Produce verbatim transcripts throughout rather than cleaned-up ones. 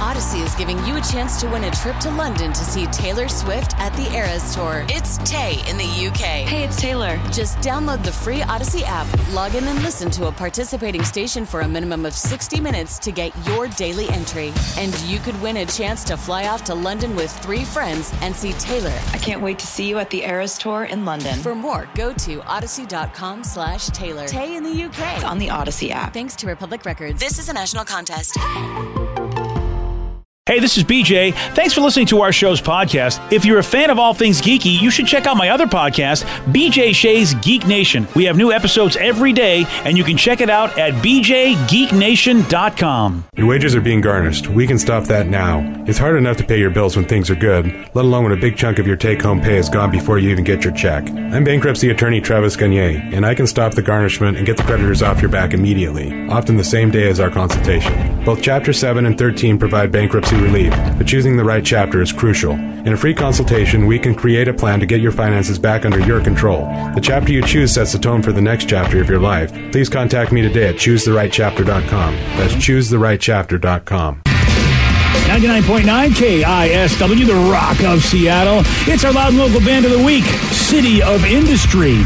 Odyssey is giving you a chance to win a trip to London to see Taylor Swift at the Eras Tour. It's Tay in the U K. Hey, it's Taylor. Just download the free Odyssey app, log in and listen to a participating station for a minimum of sixty minutes to get your daily entry. And you could win a chance to fly off to London with three friends and see Taylor. I can't wait to see you at the Eras Tour in London. For more, go to odyssey.com slash Taylor. Tay in the U K. It's on the Odyssey app. Thanks to Republic Records. This is a national contest. Hey, this is B J. Thanks for listening to our show's podcast. If you're a fan of all things geeky, you should check out my other podcast, B J Shea's Geek Nation. We have new episodes every day, and you can check it out at b j geek nation dot com. Your wages are being garnished. We can stop that now. It's hard enough to pay your bills when things are good, let alone when a big chunk of your take-home pay is gone before you even get your check. I'm bankruptcy attorney Travis Gagne, and I can stop the garnishment and get the creditors off your back immediately, often the same day as our consultation. Both Chapter seven and thirteen provide bankruptcy relief, but choosing the right chapter is crucial. In a free consultation, we can create a plan to get your finances back under your control. The chapter you choose sets the tone for the next chapter of your life. Please contact me today at choose the right chapter dot com. That's choose the right chapter dot com. ninety-nine point nine K I S W, the Rock of Seattle. It's our loud and local band of the week, City of Industry.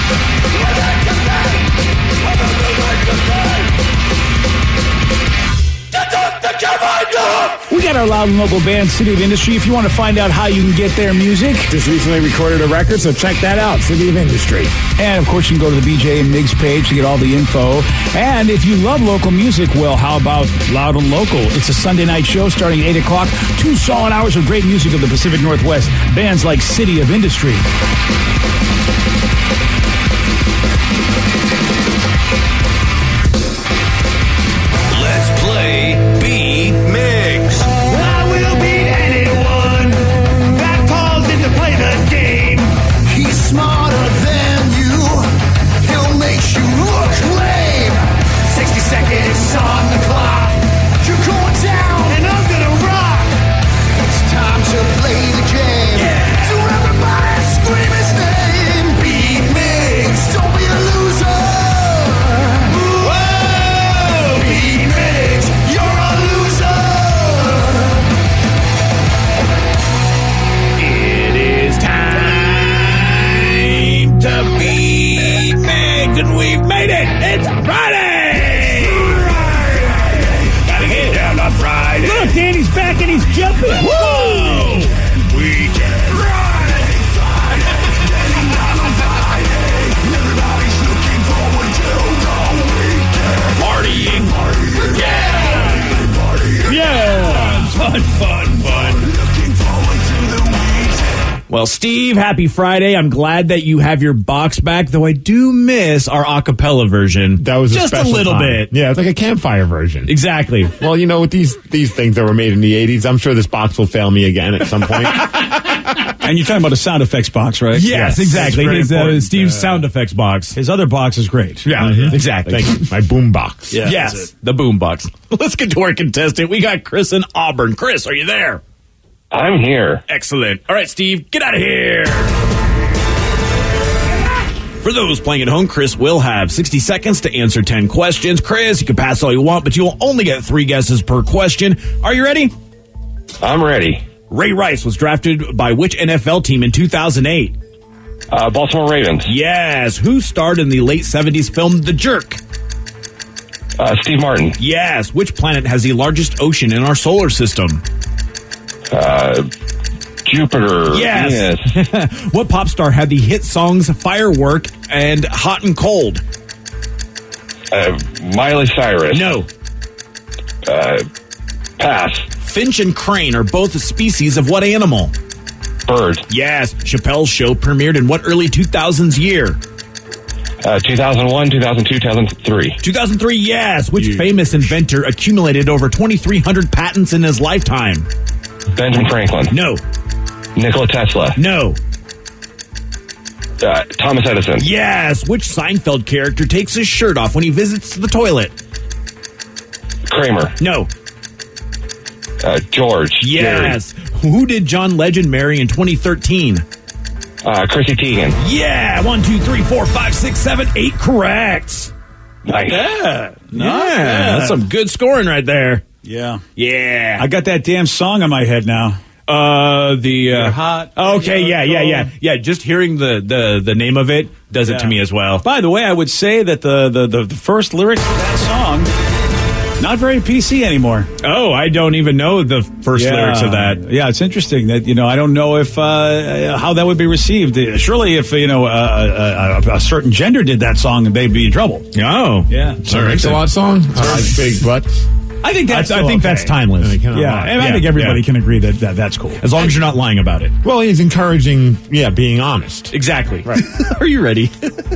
We got our loud and local band, City of Industry. If you want to find out how you can get their music, just recently recorded a record, so check that out, City of Industry. And, of course, you can go to the B J and Migs page to get all the info. And if you love local music, well, how about Loud and Local? It's a Sunday night show starting at eight o'clock. Two solid hours of great music of the Pacific Northwest. Bands like City of Industry. Let's play Beat Migs. I will beat anyone that calls in to play the game. He's smarter than you. He'll make you look lame. sixty seconds on the clock. You're going down and I'm gonna rock. It's time to play the game. Yeah. So everybody scream his name. Beat Migs. Don't be a loser. Whoa. Beat Migs. You're a loser. It is time to beat Migs, and we've made it. It's Friday. Gotta get down on Friday. Look, Danny's back and he's jumping. Whoa! We can ride. Getting down on Friday. Everybody's looking forward to the weekend. Partying. Yeah. Yeah. Fun, fun, fun. Looking forward to the weekend. Well, Steve, happy Friday. I'm glad that you have your box back, though I do miss our a cappella version. That was a just a special little time. bit. Yeah, it's like a campfire version. Exactly. Well, you know, with these these things that were made in the eighties, I'm sure this box will fail me again at some point. And you're talking about a sound effects box, right? Yes, Yes, exactly. it's very His, uh, important. Steve's Uh, sound effects box. His other box is great. Yeah, Mhm. exactly. Thank you. My boom box. Yeah, yes, that's it. the boom box. Let's get to our contestant. We got Chris in Auburn. Chris, are you there? I'm here. Excellent. All right, Steve, get out of here. For those playing at home, Chris will have sixty seconds to answer ten questions. Chris, you can pass all you want, but you'll only get three guesses per question. Are you ready? I'm ready. Ray Rice was drafted by which N F L team in two thousand eight? Uh, Baltimore Ravens. Yes. Who starred in the late seventies film The Jerk? Uh, Steve Martin. Yes. Which planet has the largest ocean in our solar system? Uh, Jupiter. Yes. Venus. What pop star had the hit songs Firework and Hot and Cold? Uh, Miley Cyrus. No. Uh, pass. Finch and crane are both a species of what animal? Bird. Yes. Chappelle's show premiered in what early two thousands year? Uh, two thousand one, two thousand two, two thousand three. two thousand three, yes. Which famous inventor accumulated over twenty-three hundred patents in his lifetime? Benjamin Franklin. No. Nikola Tesla. No. Uh, Thomas Edison. Yes. Which Seinfeld character takes his shirt off when he visits the toilet? Kramer. No. Uh, George. Yes. Who did John Legend marry in twenty thirteen? Uh, Chrissy Teigen. Yeah. One, two, three, four, five, six, seven, eight. Correct. Nice. Yeah. Yeah. That's some good scoring right there. Yeah. Yeah. I got that damn song in my head now. Uh, the uh, You're hot. Okay, You're yeah, yeah, yeah, cold. yeah. Just hearing the the the name of it does it Yeah. to me as well. By the way, I would say that the, the, the, the first lyrics of that song, not very P C anymore. Oh, I don't even know the first Yeah. lyrics of that. Yeah, it's interesting that, you know, I don't know if uh, how that would be received. Surely if, you know, uh, a, a, a certain gender did that song, they'd be in trouble. Oh, Yeah. So Mix-a-Lot song? I like big butts. I think that's I, I still think okay. that's timeless. I cannot Yeah, lie. and I Yeah, think everybody yeah. can agree that, that that's cool. As long as you're not lying about it. Well, he's encouraging, yeah, being honest. Exactly. Right. Are you ready?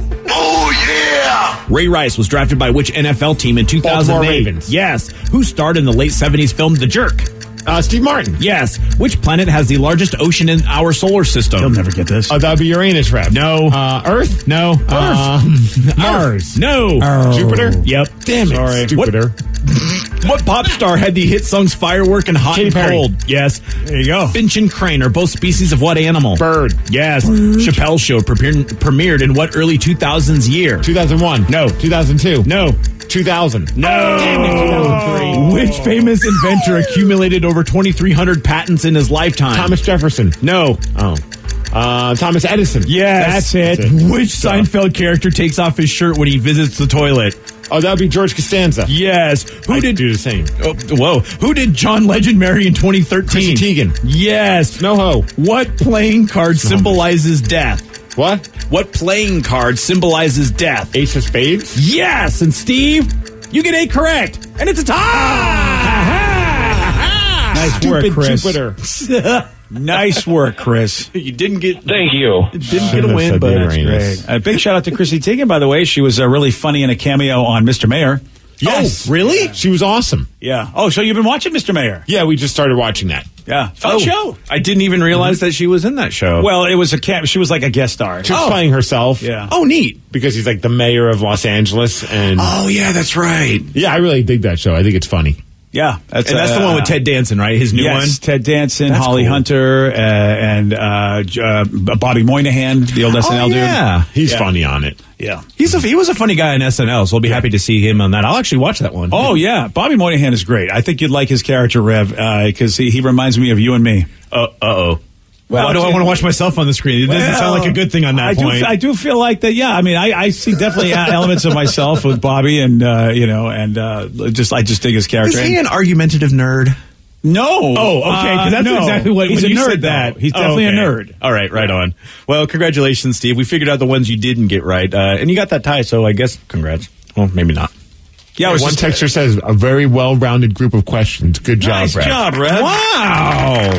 Oh, yeah! Ray Rice was drafted by which N F L team in two thousand eight? Baltimore Ravens. Yes. Who starred in the late seventies film The Jerk? Uh, Steve Martin. Yes. Which planet has the largest ocean in our solar system? He'll never get this. Uh, that would be Uranus, Rev. No. Uh, Earth? No. Um, Mars. No. Jupiter? Yep. Damn it. Sorry. Jupiter. What pop star had the hit songs Firework and Hot Katy and Perry. Cold? Yes. There you go. Finch and crane are both species of what animal? Bird. Yes. Chappelle Show premiered, premiered in what early two thousands year? two thousand one. No. two thousand two. No. two thousand. No. Damn it, two thousand three. Which famous inventor accumulated over twenty-three hundred patents in his lifetime? Thomas Jefferson. No. Oh. Uh, Thomas Edison. Yes. That's it. That's it. Which Seinfeld character takes off his shirt when he visits the toilet? Oh, that would be George Costanza. Yes. Who I did do the same? Oh, whoa. Who did John Legend marry in twenty thirteen? Chrissy Teigen. Yes. No ho. What playing card symbolizes death? What? What playing card symbolizes death? Ace of Spades? Yes. And Steve, you get eight correct. And it's a tie. Nice work, Stupid Chris. Jupiter. Nice work, Chris. You didn't get Thank you. didn't Shouldn't get a have win, said but the that's Uranus. great. A big shout out to Chrissy Teigen, by the way. She was uh, really funny in a cameo on Mister Mayor. Yes. Oh, really? She was awesome. Yeah. Oh, so you've been watching Mister Mayor? Yeah, we just started watching that. Yeah. Fun Oh, show. I didn't even realize that she was in that show. Well, it was a cam- she was like a guest star. She was Oh. playing herself. Yeah. oh, neat. Because he's like the mayor of Los Angeles. And Oh, yeah, that's right. yeah, I really dig that show. I think it's funny. Yeah. That's, And that's the uh, one with Ted Danson, right? His new yes, one. Ted Danson, That's Holly cool. Hunter, uh, and uh, J- uh, Bobby Moynihan, the old S N L oh, dude. yeah. He's Yeah. funny on it. Yeah. He's a, he was a funny guy in S N L, so I'll be happy to see him on that. I'll actually watch that one. Oh, yeah. Bobby Moynihan is great. I think you'd like his character, Rev, because he, he reminds me of you and me. Uh oh. Well, Why do I want to watch myself on the screen? It doesn't sound like a good thing on that I point. Do, I do feel like that. Yeah, I mean, I, I see definitely elements of myself with Bobby, and uh, you know, and uh, just I just dig his character. Is he And- an argumentative nerd? no. Oh, okay. Uh, Because that's no. exactly what he's when a you nerd. said that. though. He's Oh, definitely okay. a nerd. All right, right on. Well, congratulations, Steve. We figured out the ones you didn't get right, uh, and you got that tie. So I guess congrats. Well, maybe not. Yeah, I was One just, texter says, a very well-rounded group of questions. Good job, nice Brad. job, Rev. Wow.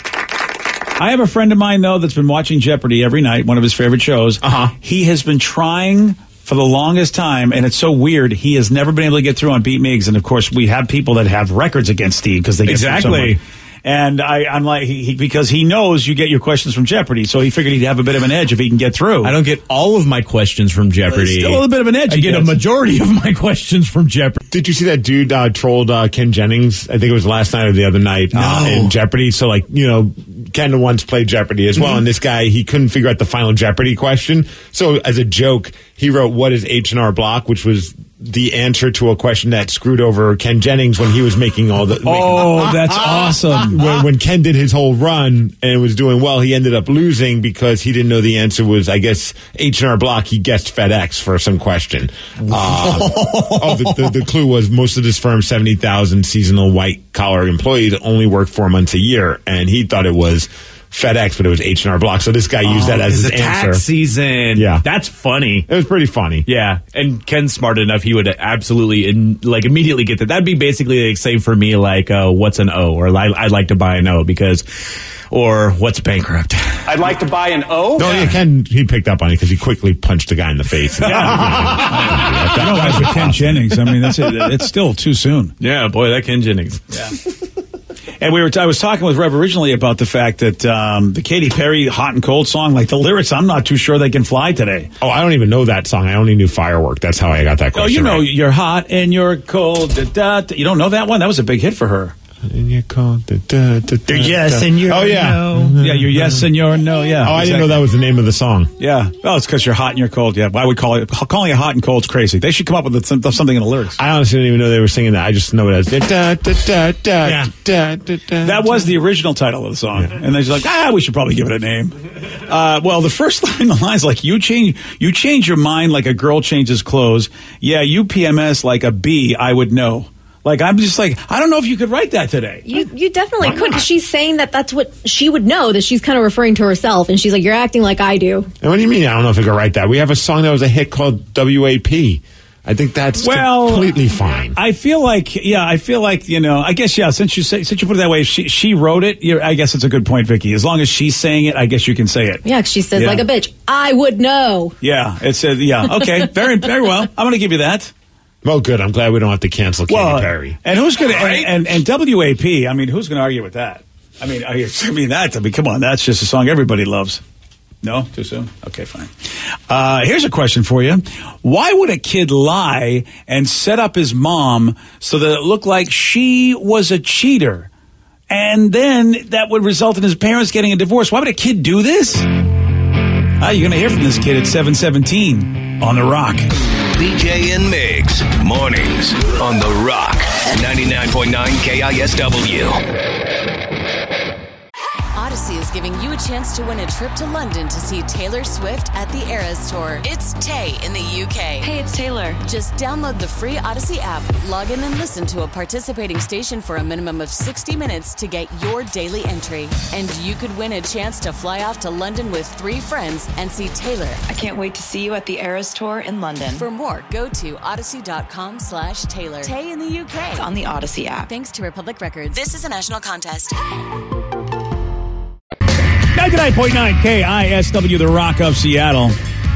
I have a friend of mine though that's been watching Jeopardy every night, one of his favorite shows. Uh-huh. He has been trying for the longest time, and it's so weird. He has never been able to get through on Beat Migs, and of course, we have people that have records against Steve because they get through so Exactly. much. And I, I'm like, he, he, because he knows you get your questions from Jeopardy, so he figured he'd have a bit of an edge if he can get through. I don't get all of my questions from Jeopardy. Still a little bit of an edge. I he get a gets. majority of my questions from Jeopardy. Did you see that dude uh, trolled uh, Ken Jennings? I think it was last night or the other night uh, No. in Jeopardy. So, like, you know, Ken once played Jeopardy as well, and this guy, he couldn't figure out the final Jeopardy question. So, as a joke, he wrote, "What is H and R Block?" which was the answer to a question that screwed over Ken Jennings when he was making all the. Oh, that's awesome. When, when Ken did his whole run and was doing well, he ended up losing because he didn't know the answer was, I guess, H and R Block. He guessed FedEx for some question. Uh, oh, the, the, the clue was most of this firm's seventy thousand seasonal white-collar employees only work four months a year, and he thought it was FedEx, but it was H and R Block. So this guy used that as his It's a answer. tax season. Yeah. That's funny. It was pretty funny. Yeah, and Ken's smart enough; he would absolutely, in, like, immediately get that. That'd be basically like, say for me, like, uh, what's an O, or I, I'd like to buy an O because, or what's bankrupt. I'd like to buy an O. No, yeah, Ken, he picked up on it because he quickly punched the guy in the face. You know, guys with Ken Jennings. I mean, that's it. It's still too soon. Yeah, boy, that Ken Jennings. And we were. I was talking with Rev originally about the fact that um, the Katy Perry "Hot and Cold" song, like the lyrics, I'm not too sure they can fly today. Oh, I don't even know that song. I only knew Firework. That's how I got that Oh, question. you know, right. you're hot and you're cold. Da, da, da. You don't know that one? That was a big hit for her. And you're called the, da, da, da, yes da. and your oh, yeah. no. Yeah, your yes and your no, yeah. Oh, I didn't know that was the name of the song. Yeah. Oh, it's because you're hot and you're cold. Yeah. Why would call it calling it hot and cold is crazy. They should come up with some, something in the lyrics. I honestly didn't even know they were singing that. I just know it as da, da, da, da, Yeah. da, da, da, That was the original title of the song. Yeah. And they're just like, ah, we should probably give it a name. Uh, well, the first line of the line is like, you change, you change your mind like a girl changes clothes. Yeah, you P M S like a bee, I would know. Like, I'm just like, I don't know if you could write that today. You you definitely could, because she's saying that that's what she would know, that she's kind of referring to herself, and she's like, you're acting like I do. And what do you mean I don't know if I could write that? We have a song that was a hit called W A P. I think that's well, completely fine. I feel like, yeah, I feel like, you know, I guess, yeah, since you say, since you put it that way, she, she wrote it, you're, I guess it's a good point, Vicky. As long as she's saying it, I guess you can say it. Yeah, 'cause she says Yeah. like a bitch, I would know. Yeah, it's, uh, yeah, okay, very, very well. I'm going to give you that. Well, good. I'm glad we don't have to cancel Katy Well, Perry. And who's going to, and, and, and W A P, I mean, who's going to argue with that? I mean, I, I mean, that, I mean, come on, that's just a song everybody loves. No? Too soon? Okay, fine. Uh, here's a question for you. Why would a kid lie and set up his mom so that it looked like she was a cheater? And then that would result in his parents getting a divorce. Why would a kid do this? Uh, you're going to hear from this kid at seven seventeen on The Rock. B J and Migs, mornings on The Rock, ninety-nine point nine K I S W. Odyssey is giving you a chance to win a trip to London to see Taylor Swift at the Eras Tour. It's Tay in the U K. Hey, it's Taylor. Just download the free Odyssey app, log in and listen to a participating station for a minimum of sixty minutes to get your daily entry. And you could win a chance to fly off to London with three friends and see Taylor. I can't wait to see you at the Eras Tour in London. For more, go to odyssey.com slash Taylor. Tay in the U K. It's on the Odyssey app. Thanks to Republic Records. This is a national contest. ninety-nine point nine K I S W, The Rock of Seattle.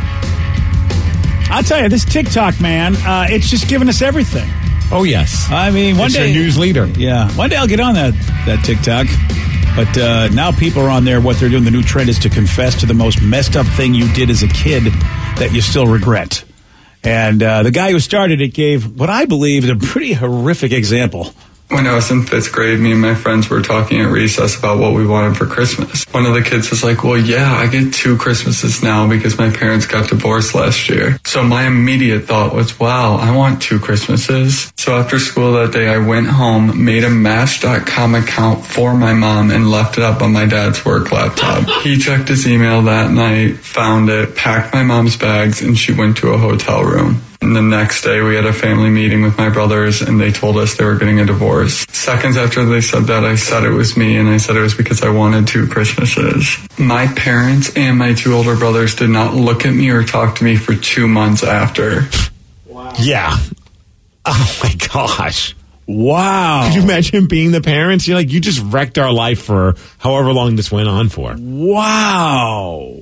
I'll tell you, this TikTok, man, uh, it's just giving us everything. Oh, yes. I mean, one it's day... your news leader. Yeah. One day I'll get on that, that TikTok. But uh, now people are on there. What they're doing, the new trend is to confess to the most messed up thing you did as a kid that you still regret. And uh, the guy who started it gave what I believe is a pretty horrific example. When I was in fifth grade, me and my friends were talking at recess about what we wanted for Christmas. One of the kids was like, well, yeah, I get two Christmases now because my parents got divorced last year. So my immediate thought was, wow, I want two Christmases. So after school that day, I went home, made a Match dot com account for my mom, and left it up on my dad's work laptop. He checked his email that night, found it, packed my mom's bags, and she went to a hotel room. And the next day, we had a family meeting with my brothers, and they told us they were getting a divorce. Seconds after they said that, I said it was me, and I said it was because I wanted two Christmases. My parents and my two older brothers did not look at me or talk to me for two months after. Wow. Yeah. Oh, my gosh. Wow. Could you imagine being the parents? You're like, you just wrecked our life for however long this went on for. Wow.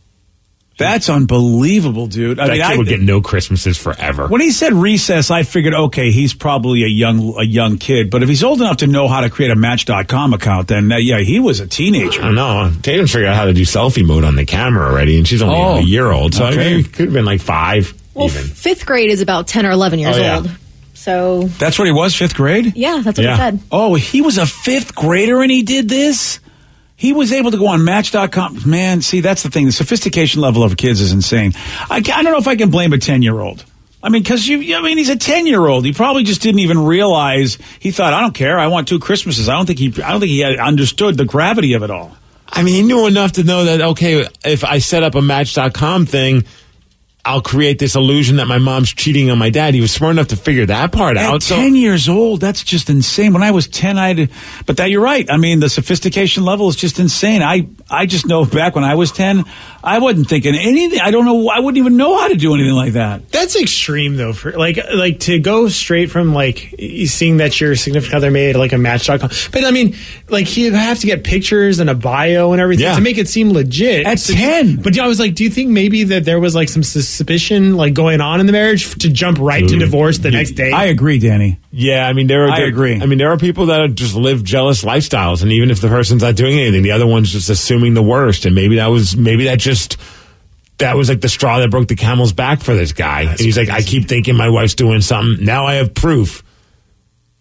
That's unbelievable, dude. I that mean, kid I would get no Christmases forever. When he said recess, I figured, okay, he's probably a young a young kid. But if he's old enough to know how to create a Match dot com account, then uh, yeah, he was a teenager. I know. Tatum figured out how to do selfie mode on the camera already, and she's only oh, a year old. So okay. I mean, it could have been like five. Well, even. fifth grade is about ten or eleven years oh, yeah. old. So that's what he was, fifth grade? Yeah, that's what yeah. he said. Oh, he was a fifth grader and he did this? He was able to go on Match dot com. Man, see, that's the thing. The sophistication level of kids is insane. I, I don't know if I can blame a ten-year-old. I mean, because you, I mean, he's a ten-year-old. He probably just didn't even realize. He thought, I don't care. I want two Christmases. I don't think he, I don't think he had understood the gravity of it all. I mean, he knew enough to know that, okay, if I set up a Match dot com thing, I'll create this illusion that my mom's cheating on my dad. He was smart enough to figure that part At out. ten so. years old, that's just insane. When I was ten, I'd, but that you're right. I mean, the sophistication level is just insane. I, I just know back when I was ten, I wasn't thinking anything. I don't know. I wouldn't even know how to do anything like that. That's extreme though. For like, like to go straight from like seeing that your significant other made like a Match dot com. But I mean, like you have to get pictures and a bio and everything yeah. to make it seem legit. At so, ten. But I was like, do you think maybe that there was like some suspicion like going on in the marriage to jump right Ooh. to divorce the yeah. next day? I agree, Danny. Yeah, I mean, there are. I there, agree. I mean, there are people that are just live jealous lifestyles, and even if the person's not doing anything, the other one's just assuming the worst, and maybe that was maybe that just that was like the straw that broke the camel's back for this guy. That's and he's crazy. Like, I keep thinking my wife's doing something. Now I have proof.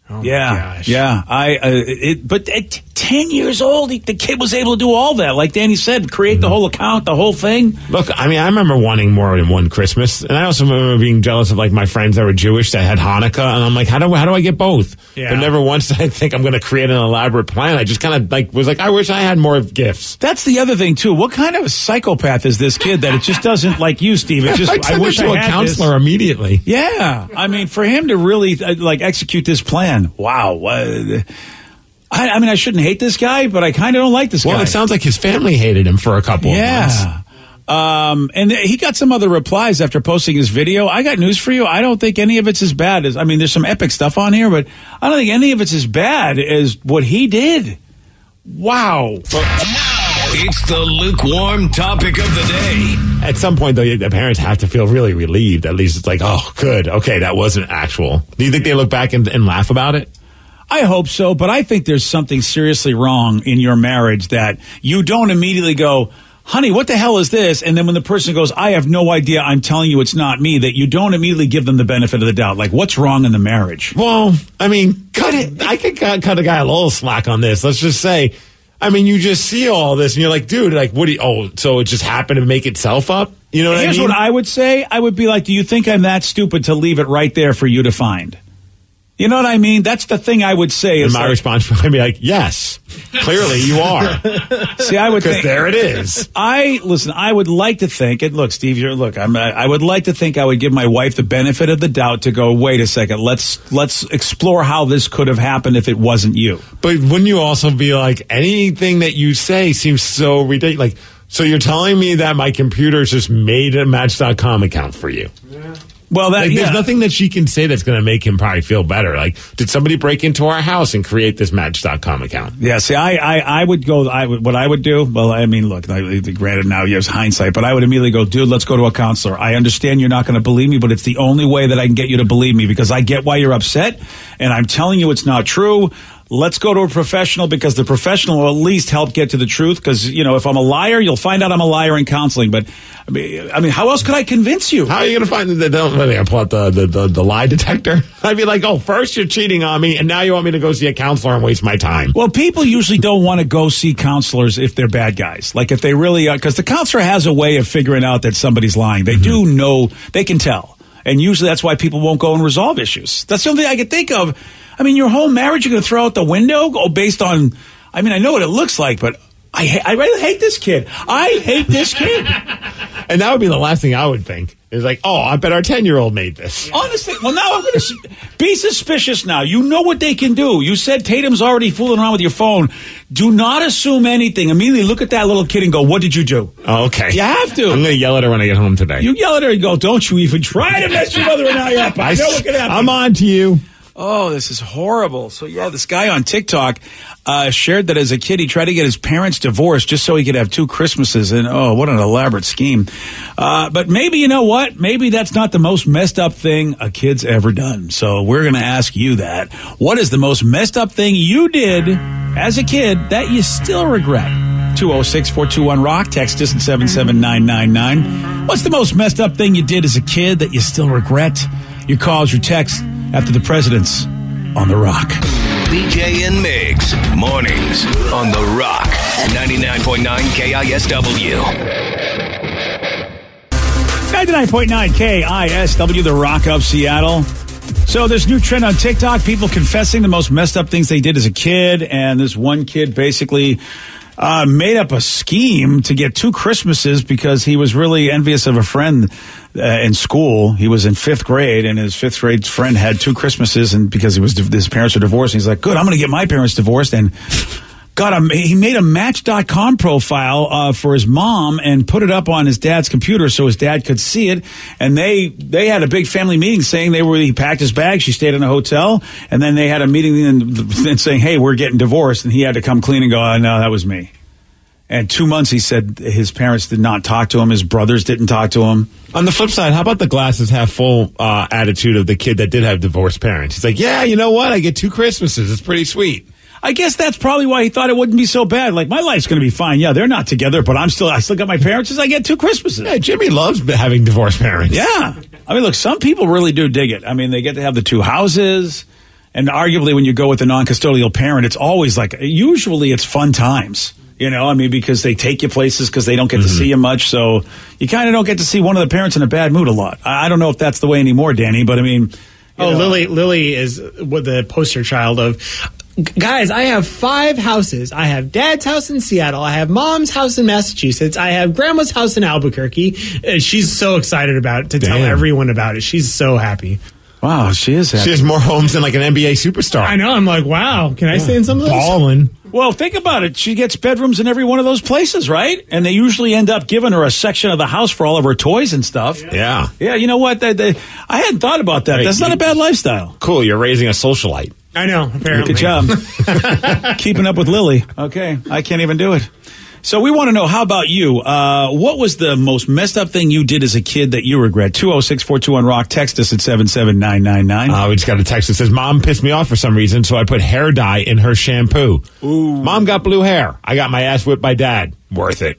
Oh yeah, yeah. I, uh, it, but at ten years old, he, the kid was able to do all that. Like Danny said, create mm-hmm. the whole account, the whole thing. Look, I mean, I remember wanting more than one Christmas, and I also remember being jealous of like my friends that were Jewish that had Hanukkah, and I'm like, how do how do I get both? Yeah. But never once did I think I'm going to create an elaborate plan. I just kind of like was like, I wish I had more gifts. That's the other thing too. What kind of a psychopath is this kid that it just doesn't like you, Steve? It just I, I wish to I a had counselor this. immediately. Yeah, I mean, for him to really uh, like execute this plan, wow. Uh, I, I mean, I shouldn't hate this guy, but I kind of don't like this well, guy. Well, it sounds like his family hated him for a couple yeah. of months. Um, and he got some other replies after posting his video. I got news for you. I don't think any of it's as bad as, I mean, there's some epic stuff on here, but I don't think any of it's as bad as what he did. Wow. It's the lukewarm topic of the day. At some point, though, the parents have to feel really relieved. At least it's like, oh, good. Okay, that wasn't actual. Do you think they look back and, and laugh about it? I hope so, but I think there's something seriously wrong in your marriage that you don't immediately go, honey, what the hell is this? And then when the person goes, I have no idea, I'm telling you it's not me, that you don't immediately give them the benefit of the doubt. Like, what's wrong in the marriage? Well, I mean, cut it. I could cut, cut a guy a little slack on this. Let's just say, I mean, you just see all this and you're like, dude, like, what do you, oh, so it just happened to make itself up? You know what Here's I mean? what I would say. I would be like, do you think I'm that stupid to leave it right there for you to find? You know what I mean? That's the thing I would say. And is my like, response would be like, yes, clearly you are. See, I would because think there it is. I listen. I would like to think, and look, Steve, you're look. I'm. I would like to think I would give my wife the benefit of the doubt to go. Wait a second. Let's let's explore how this could have happened if it wasn't you. But wouldn't you also be like, anything that you say seems so ridiculous? Like, so you're telling me that my computer just made a Match dot com account for you? Yeah. Well, that, like, yeah. there's nothing that she can say that's going to make him probably feel better. Like, did somebody break into our house and create this Match dot com account? Yeah, see, I, I, I would go, I would, what I would do, well, I mean, look, I, granted now you have hindsight, but I would immediately go, dude, let's go to a counselor. I understand you're not going to believe me, but it's the only way that I can get you to believe me because I get why you're upset, and I'm telling you it's not true. Let's go to a professional because the professional will at least help get to the truth. Because, you know, if I'm a liar, you'll find out I'm a liar in counseling. But, I mean, I mean how else could I convince you? How are you going to find the, don't really pull out the, the, the, the lie detector? I'd be like, oh, first you're cheating on me, and now you want me to go see a counselor and waste my time. Well, people usually don't want to go see counselors if they're bad guys. Like, if they really are, because the counselor has a way of figuring out that somebody's lying. They mm-hmm. do know, they can tell. And usually that's why people won't go and resolve issues. That's the only thing I can think of. I mean, your whole marriage you're going to throw out the window go based on, I mean, I know what it looks like, but I ha- I really hate this kid. I hate this kid. And that would be the last thing I would think. Is like, oh, I bet our ten-year-old made this. Honestly, well, now I'm going to be suspicious now. You know what they can do. You said Tatum's already fooling around with your phone. Do not assume anything. Immediately look at that little kid and go, what did you do? Oh, okay. You have to. I'm going to yell at her when I get home today. You yell at her and go, don't you even try to mess your mother and I up. I know what can happen. I'm on to you. Oh, this is horrible. So, yeah, this guy on TikTok uh, shared that as a kid he tried to get his parents divorced just so he could have two Christmases. And, oh, what an elaborate scheme. Uh, but maybe, you know what? Maybe that's not the most messed up thing a kid's ever done. So we're going to ask you that. What is the most messed up thing you did as a kid that you still regret? two oh six, four two one, rock. Text us at seven seven nine nine nine. What's the most messed up thing you did as a kid that you still regret? Your calls, your texts after the Presidents on The Rock. B J and Migs, mornings on The Rock, ninety-nine point nine K I S W. ninety-nine point nine K I S W, The Rock of Seattle. So there's a new trend on TikTok, people confessing the most messed up things they did as a kid, and this one kid basically uh, made up a scheme to get two Christmases because he was really envious of a friend uh, in school. He was in fifth grade, and his fifth grade friend had two Christmases, and because he was his parents were divorced, he's like, good, I'm going to get my parents divorced, and got a, he made a Match dot com profile uh, for his mom and put it up on his dad's computer so his dad could see it. And they they had a big family meeting saying they were. He packed his bag. She stayed in a hotel, and then they had a meeting and, and saying, "Hey, we're getting divorced." And he had to come clean and go, oh, "No, that was me." And two months, he said his parents did not talk to him. His brothers didn't talk to him. On the flip side, how about the glasses half full uh, attitude of the kid that did have divorced parents? He's like, "Yeah, you know what? I get two Christmases. It's pretty sweet." I guess that's probably why he thought it wouldn't be so bad. Like, my life's going to be fine. Yeah, they're not together, but I'm still, I still got my parents as I get two Christmases. Yeah, Jimmy loves having divorced parents. Yeah. I mean, look, some people really do dig it. I mean, they get to have the two houses, And arguably when you go with a non-custodial parent, it's always like, usually it's fun times. You know, I mean, because they take you places because they don't get mm-hmm. to see you much. So you kind of don't get to see one of the parents in a bad mood a lot. I, I don't know if that's the way anymore, Danny, but I mean. Oh, know. Lily Lily is what the poster child of. Guys, I have five houses. I have Dad's house in Seattle. I have Mom's house in Massachusetts. I have Grandma's house in Albuquerque. And she's so excited about it to Damn. tell everyone about it. She's so happy. Wow, she is happy. She has more homes than like an N B A superstar. I know. I'm like, wow. Can I yeah. stay in some of those? Ballin'. Well, think about it. She gets bedrooms in every one of those places, right? And they usually end up giving her a section of the house for all of her toys and stuff. Yeah. Yeah, you know what? They, they, I hadn't thought about that. Right. That's not a bad lifestyle. Cool. You're raising a socialite. I know, apparently. Good job. Keeping up with Lily. Okay. I can't even do it. So we want to know, how about you? Uh, what was the most messed up thing you did as a kid that you regret? two oh six, four two one, rock. Text us at seven seven nine nine nine. Uh, we just got a text that says, Mom pissed me off for some reason, so I put hair dye in her shampoo. Ooh. Mom got blue hair. I got my ass whipped by Dad. Worth it.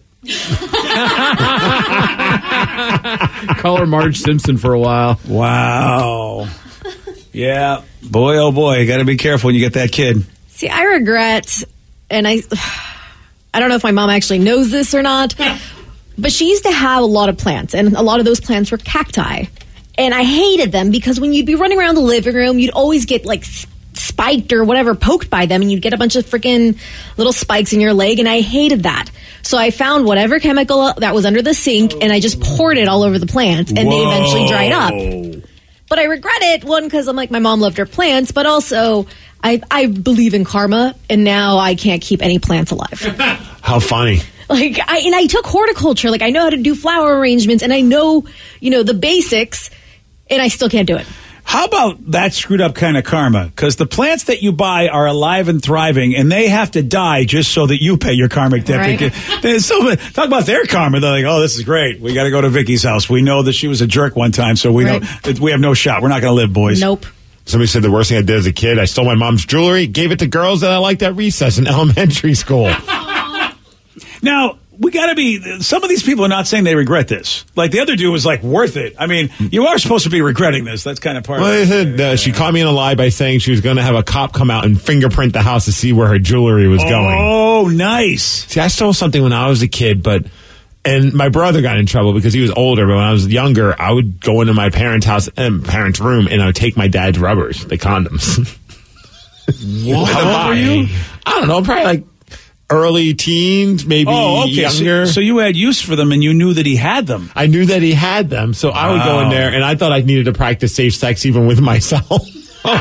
Call her Marge Simpson for a while. Wow. Yeah. Boy, oh boy. You got to be careful when you get that kid. See, I regret, and I... I don't know if my mom actually knows this or not, but she used to have a lot of plants, and a lot of those plants were cacti. And I hated them because when you'd be running around the living room, you'd always get like spiked or whatever, poked by them, and you'd get a bunch of freaking little spikes in your leg, and I hated that. So I found whatever chemical that was under the sink, and I just poured it all over the plants, and Whoa. they eventually dried up. But I regret it, one, because I'm like, my mom loved her plants, but also... I, I believe in karma, and now I can't keep any plants alive. How funny. Like, I, and I took horticulture. Like, I know how to do flower arrangements, and I know, you know, the basics, and I still can't do it. How about that screwed up kind of karma? Because the plants that you buy are alive and thriving, and they have to die just so that you pay your karmic debt. Right. So, talk about their karma. They're like, oh, this is great. We got to go to Vicky's house. We know that she was a jerk one time, so we right. know that we have no shot. We're not going to live, boys. Nope. Somebody said the worst thing I did as a kid, I stole my mom's jewelry, gave it to girls that I liked at recess in elementary school. Now, we got to be, some of these people are not saying they regret this. Like the other dude was like, worth it. I mean, you are supposed to be regretting this. That's kind of part well, of it. Uh, she caught me in a lie by saying she was going to have a cop come out and fingerprint the house to see where her jewelry was oh, going. Oh, nice. See, I stole something when I was a kid, but... And my brother got in trouble because he was older, but when I was younger, I would go into my parents' house and parents' room, and I would take my dad's rubbers, the condoms. What? How old were you? I don't know, probably like early teens, maybe oh, okay. younger. So, so you had use for them, and you knew that he had them. I knew that he had them, so wow. I would go in there, and I thought I needed to practice safe sex even with myself. Wow.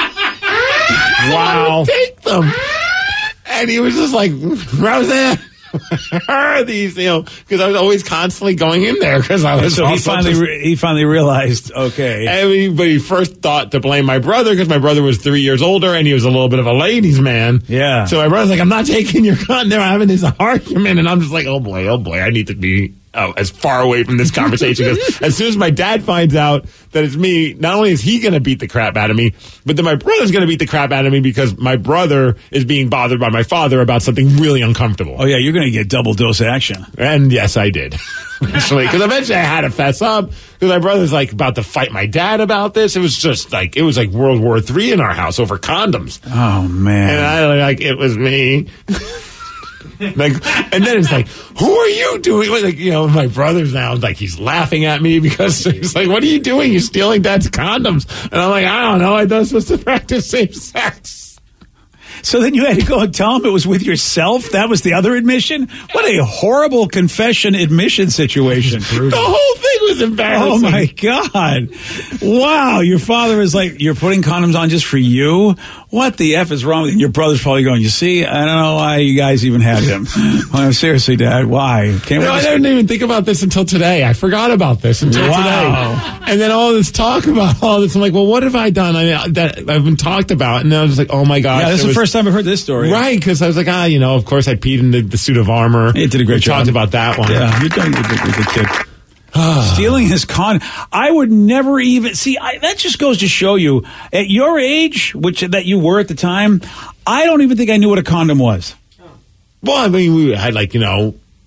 I would take them. And he was just like, Roseanne. These, you know, because I was always constantly going in there because I was. So he finally, just, re- he finally realized, okay. And but he first thought to blame my brother because my brother was three years older and he was a little bit of a ladies' man. Yeah. So my brother's like, "I'm not taking your gun." They're having this argument, and I'm just like, "Oh boy, oh boy, I need to be oh, as far away from this conversation." Because as soon as my dad finds out that it's me, not only is he going to beat the crap out of me, but then my brother's going to beat the crap out of me because my brother is being bothered by my father about something really uncomfortable. Oh yeah, you're going to get double dose action. And yes, I did. Eventually, because eventually I had to fess up because my brother's like about to fight my dad about this. It was just like it was like World War Three in our house over condoms. Oh man! And I like it was me. Like, and then it's like, who are you doing? Like, you know, my brother's now like he's laughing at me because he's like, "What are you doing? You're stealing Dad's condoms." And I'm like, "I don't know. I thought I was supposed to practice safe sex." So then you had to go and tell him it was with yourself? That was the other admission? What a horrible confession admission situation. The whole thing was embarrassing. Oh, my God. Wow. Your father is like, you're putting condoms on just for you? What the F is wrong with you? And your brother's probably going, you see, I don't know why you guys even had him. Well, seriously, Dad, why? Can't you know, I didn't even think about this until today. I forgot about this until wow. today. And then all this talk about all this, I'm like, well, what have I done? I mean, that I've been talked about. And I was just like, oh, my gosh. Yeah, this is the was, first time I've heard this story. Right, because I was like, ah, you know, of course I peed in the, the suit of armor. You did a great we job. talked about that one. Yeah, you're doing a good, good kid. Stealing his con, I would never even see. I, that just goes to show you, at your age, which that you were at the time, I don't even think I knew what a condom was. Well, I mean, we had like you know,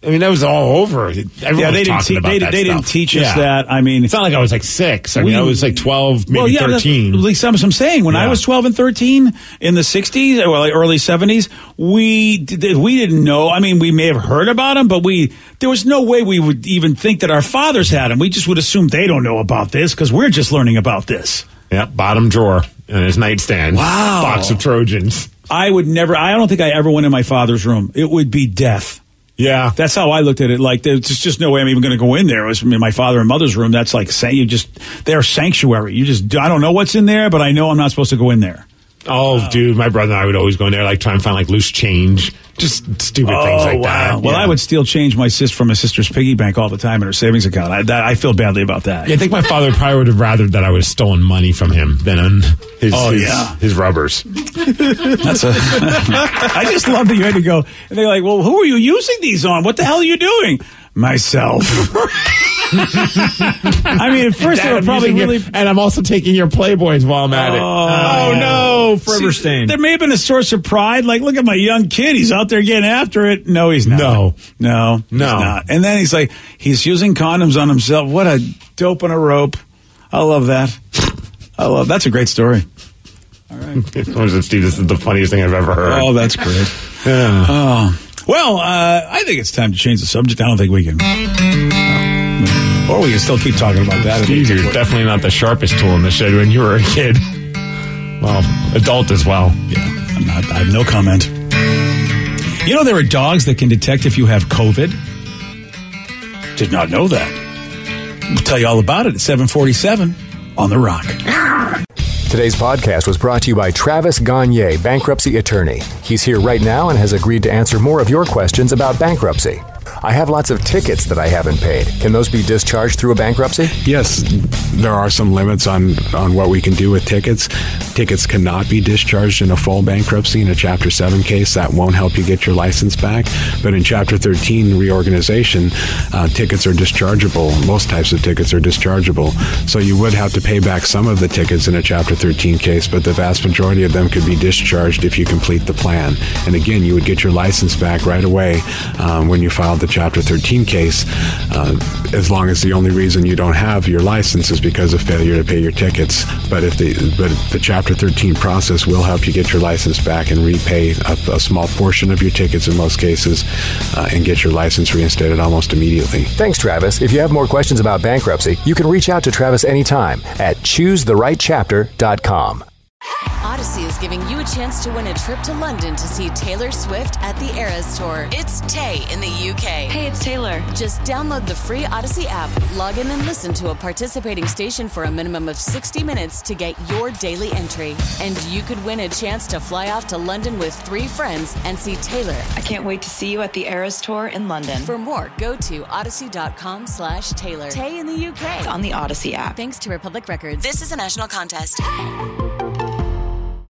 I mean, that was all over. Everyone yeah, was they didn't. talking Te- about they that they stuff. didn't teach us Yeah. that. I mean, It's not like I was like six. I mean, We- I was like twelve, maybe well, yeah, that's- thirteen. At least I'm, I'm saying when I Yeah. was twelve and thirteen in the sixties, well, like early seventies, we did, we didn't know. I mean, we may have heard about them, but we there was no way we would even think that our fathers had them. We just would assume they don't know about this because we're just learning about this. Yeah, bottom drawer in his nightstand. Wow. Box of Trojans. I would never. I don't think I ever went in my father's room. It would be death. Yeah, that's how I looked at it. Like, there's just, just no way I'm even going to go in there. It was in my father and mother's room. That's like saying you just they're sanctuary. You just I don't know what's in there, but I know I'm not supposed to go in there. Oh, dude, my brother and I would always go in there, like, try and find, like, loose change. Just stupid Oh, things like wow. that. Well, Yeah. I would steal change my sis from my sister's piggy bank all the time in her savings account. I, that, I feel badly about that. Yeah, I think my father probably would have rather that I would have stolen money from him than on his, Oh, his, yeah. his rubbers. That's a. I just love that you had to go. And they're like, "Well, who are you using these on? What the hell are you doing?" Myself. I mean, at first Dad, they were I'm probably using really. your- and I'm also taking your Playboys while I'm at it. Oh, no, forever See, stained. There may have been a source of pride. Like, look at my young kid. He's out there getting after it. No, he's not. No. No. He's No. not. And then he's like, he's using condoms on himself. What a dope on a rope. I love that. I love That's a great story. All right. What is it, Steve? This is the funniest thing I've ever heard. Oh, that's great. Yeah. Oh. Well, uh, I think it's time to change the subject. I don't think we can. Or we can still keep talking about that. Steve, you're definitely not the sharpest tool in the shed when you were a kid. Well, adult as well. Yeah, I'm not, I have no comment. You know, there are dogs that can detect if you have COVID. Did not know that. We'll tell you all about it at seven forty-seven on The Rock. Today's podcast was brought to you by Travis Gagne, bankruptcy attorney. He's here right now and has agreed to answer more of your questions about bankruptcy. I have lots of tickets that I haven't paid. Can those be discharged through a bankruptcy? Yes, there are some limits on, on what we can do with tickets. Tickets cannot be discharged in a full bankruptcy. In a Chapter seven case, that won't help you get your license back. But in Chapter thirteen reorganization, uh, tickets are dischargeable. Most types of tickets are dischargeable. So you would have to pay back some of the tickets in a Chapter thirteen case, but the vast majority of them could be discharged if you complete the plan. And again, you would get your license back right away um, when you filed the Chapter thirteen case, uh, as long as the only reason you don't have your license is because of failure to pay your tickets. But if the but the Chapter thirteen process will help you get your license back and repay a, a small portion of your tickets in most cases, uh, and get your license reinstated almost immediately. Thanks, Travis. If you have more questions about bankruptcy, you can reach out to Travis anytime at choose the right chapter dot com. Odyssey is giving you a chance to win a trip to London to see Taylor Swift at the Eras Tour. It's Tay in the U K. Hey, it's Taylor. Just download the free Odyssey app, log in and listen to a participating station for a minimum of sixty minutes to get your daily entry. And you could win a chance to fly off to London with three friends and see Taylor. I can't wait to see you at the Eras Tour in London. For more, go to odyssey.com slash Taylor. Tay in the U K. It's on the Odyssey app. Thanks to Republic Records. This is a national contest.